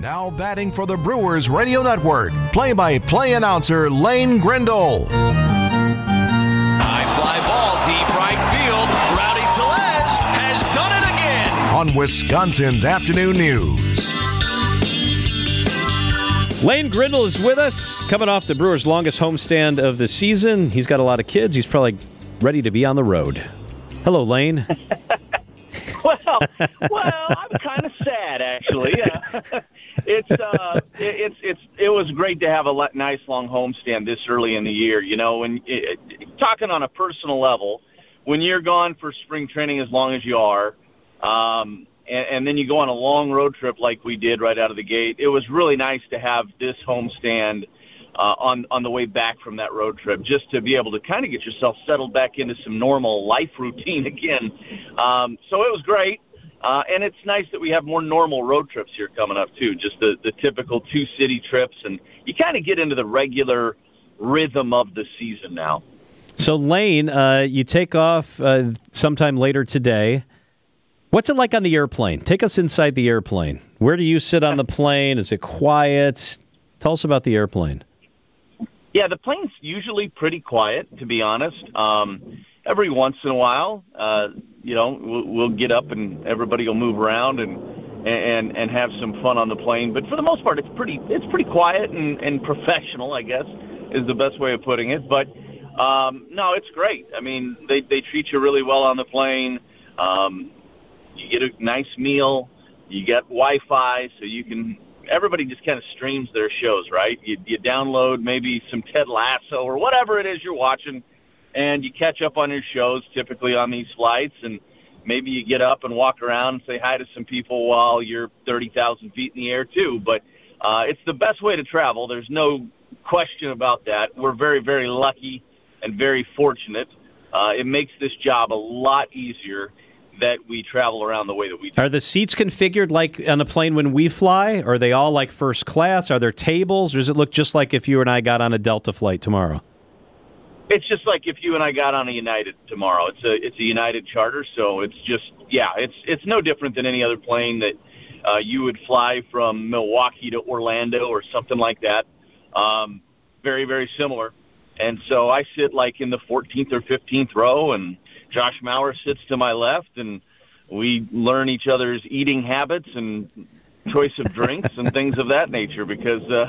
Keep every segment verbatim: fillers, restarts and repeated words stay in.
Now batting for the Brewers Radio Network, play-by-play announcer Lane Grindle. High fly ball, deep right field. Rowdy Tellez has done it again. On Wisconsin's Afternoon News. Lane Grindle is with us, coming off the Brewers' longest homestand of the season. He's got a lot of kids. He's probably ready to be on the road. Hello, Lane. well, well, I'm kind of sad, actually. Uh, it's uh, it, it's it's it was great to have a le- nice long homestand this early in the year. You know, when it, it, talking on a personal level, when you're gone for spring training as long as you are, um, and, and then you go on a long road trip like we did right out of the gate, it was really nice to have this homestand uh, on on the way back from that road trip, just to be able to kind of get yourself settled back into some normal life routine again. Um, so it was great. Uh, and it's nice that we have more normal road trips here coming up, too, just the, the typical two-city trips. And you kind of get into the regular rhythm of the season now. So, Lane, uh, you take off uh, sometime later today. What's it like on the airplane? Take us inside the airplane. Where do you sit on the plane? Is it quiet? Tell us about the airplane. Yeah, the plane's usually pretty quiet, to be honest. Um, every once in a while, uh, you know, we'll, we'll get up and everybody will move around and, and and have some fun on the plane. But for the most part, it's pretty it's pretty quiet and, and professional, I guess, is the best way of putting it. But um, no, it's great. I mean, they they treat you really well on the plane. Um, you get a nice meal. You get Wi-Fi, so you can. Everybody just kind of streams their shows, right? You, you download maybe some Ted Lasso or whatever it is you're watching, and you catch up on your shows typically on these flights, and maybe you get up and walk around and say hi to some people while you're thirty thousand feet in the air too. But uh, it's the best way to travel. There's no question about that. We're very, very lucky and very fortunate. Uh, it makes this job a lot easier that we travel around the way that we do. Are the seats configured like on a plane when we fly? Are they all like first class? Are there tables? Or does it look just like if you and I got on a Delta flight tomorrow? It's just like if you and I got on a United tomorrow. It's a it's a United charter, so it's just, yeah, it's it's no different than any other plane that uh, you would fly from Milwaukee to Orlando or something like that. Um, very, very similar. And so I sit like in the fourteenth or fifteenth row, and Josh Mauer sits to my left, and we learn each other's eating habits and choice of drinks and things of that nature, because uh,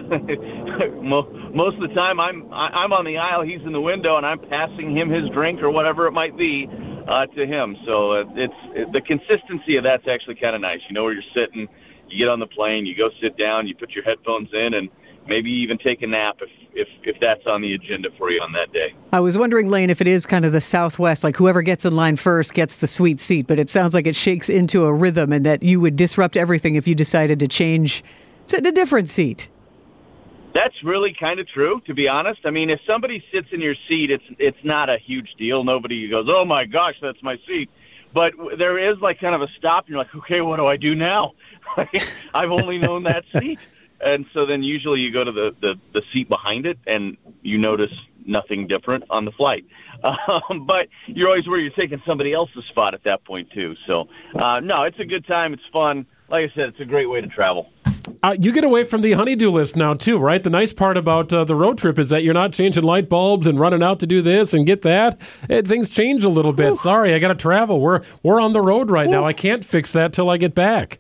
most of the time I'm I'm on the aisle, he's in the window, and I'm passing him his drink or whatever it might be uh, to him. So uh, it's it, the consistency of that's actually kind of nice. You know where you're sitting, you get on the plane, you go sit down, you put your headphones in, and maybe even take a nap if, if if that's on the agenda for you on that day. I was wondering, Lane, if it is kind of the Southwest, like whoever gets in line first gets the sweet seat, but it sounds like it shakes into a rhythm and that you would disrupt everything if you decided to change, sit in a different seat. That's really kind of true, to be honest. I mean, if somebody sits in your seat, it's it's not a huge deal. Nobody goes, oh my gosh, that's my seat. But there is like kind of a stop, and you're like, okay, what do I do now? I've only known that seat. And so then usually you go to the, the, the seat behind it, and you notice nothing different on the flight. Um, but you're always worried you're taking somebody else's spot at that point, too. So, uh, no, it's a good time. It's fun. Like I said, it's a great way to travel. Uh, you get away from the honeydew list now, too, right? The nice part about uh, the road trip is that you're not changing light bulbs and running out to do this and get that. It, things change a little bit. Ooh. Sorry, I got to travel. We're, we're on the road right Ooh. now. I can't fix that till I get back.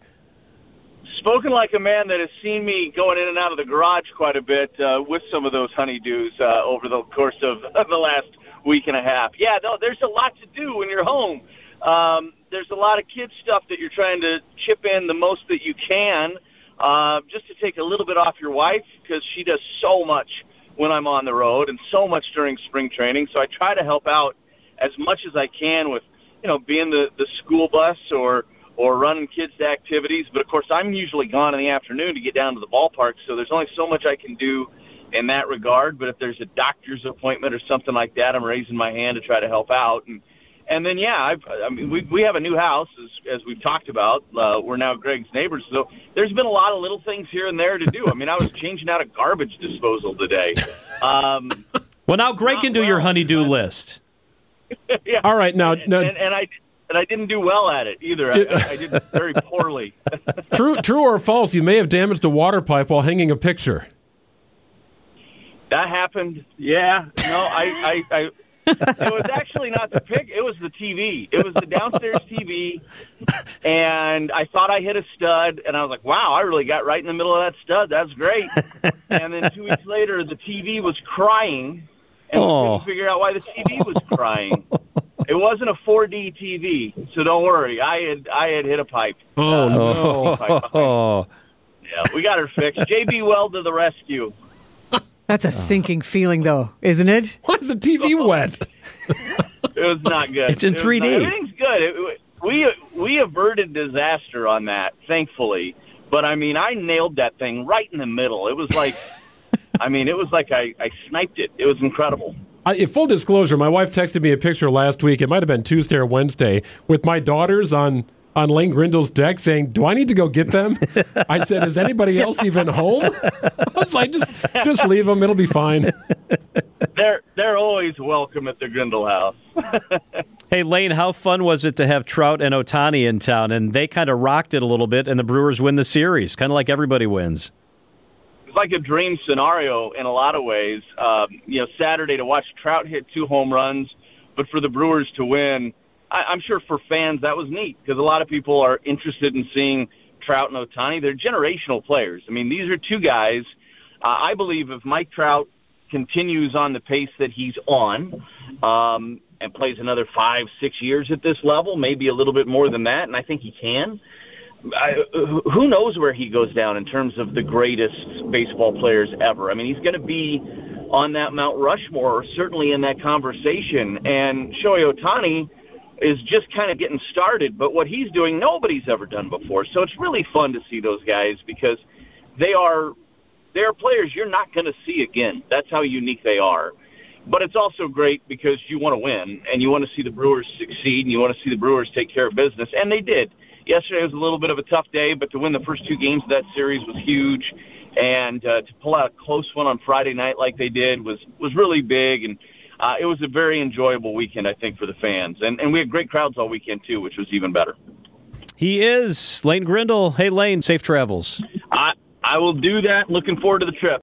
Spoken like a man that has seen me going in and out of the garage quite a bit uh, with some of those honeydews uh, over the course of the last week and a half. Yeah, no, there's a lot to do when you're home. Um, there's a lot of kid stuff that you're trying to chip in the most that you can, uh, just to take a little bit off your wife, because she does so much when I'm on the road and so much during spring training. So I try to help out as much as I can with, you know, being the, the school bus or or running kids to activities. But, of course, I'm usually gone in the afternoon to get down to the ballpark, so there's only so much I can do in that regard. But if there's a doctor's appointment or something like that, I'm raising my hand to try to help out. And and then, yeah, I've, I mean, we we have a new house, as, as we've talked about. Uh, we're now Greg's neighbors, so there's been a lot of little things here and there to do. I mean, I was changing out a garbage disposal today. Um, well, now Greg can do well, your honeydew but, list. yeah. All right, now, and, now and, and I and I didn't do well at it either. I, I did very poorly. True, true or false? You may have damaged a water pipe while hanging a picture. That happened. Yeah. No, I, I, I it was actually not the pic. It was the T V. It was the downstairs T V, and I thought I hit a stud, and I was like, "Wow, I really got right in the middle of that stud. That's great." And then two weeks later, the T V was crying, and we Oh. couldn't figure out why the T V was crying. It wasn't a four D T V, so don't worry. I had I had hit a pipe. Oh, Uh, no. pipe. Oh, Yeah, we got her fixed. J B Weld to the rescue. That's a sinking feeling, though, isn't it? Why is the T V wet? It was not good. It's in It was three D. not- everything's good. It, we we averted disaster on that, thankfully. But I mean, I nailed that thing right in the middle. It was like, I mean, it was like I, I sniped it. It was incredible. I, in full disclosure, my wife texted me a picture last week. It might have been Tuesday or Wednesday with my daughters on. on Lane Grindle's deck saying, do I need to go get them? I said, is anybody else even home? I was like, just just leave them. It'll be fine. They're they're always welcome at the Grindle house. hey Lane, how fun was it to have Trout and Ohtani in town? And they kind of rocked it a little bit, and the Brewers win the series, kind of like everybody wins. It's like a dream scenario in a lot of ways. Um, you know, Saturday to watch Trout hit two home runs, but for the Brewers to win, I, I'm sure for fans that was neat because a lot of people are interested in seeing Trout and Ohtani. They're generational players. I mean, these are two guys. Uh, I believe if Mike Trout continues on the pace that he's on um, and plays another five, six years at this level, maybe a little bit more than that, and I think he can, I, who knows where he goes down in terms of the greatest baseball players ever. I mean, he's going to be on that Mount Rushmore, certainly in that conversation. And Shohei Ohtani is just kind of getting started, but what he's doing, nobody's ever done before. So it's really fun to see those guys because they are they are players you're not going to see again. That's how unique they are. But it's also great because you want to win, and you want to see the Brewers succeed, and you want to see the Brewers take care of business, and they did. Yesterday was a little bit of a tough day, but to win the first two games of that series was huge, and uh, to pull out a close one on Friday night like they did was, was really big, and Uh, it was a very enjoyable weekend, I think, for the fans. And, and we had great crowds all weekend, too, which was even better. He is Lane Grindle. Hey, Lane, safe travels. I, I will do that. Looking forward to the trip.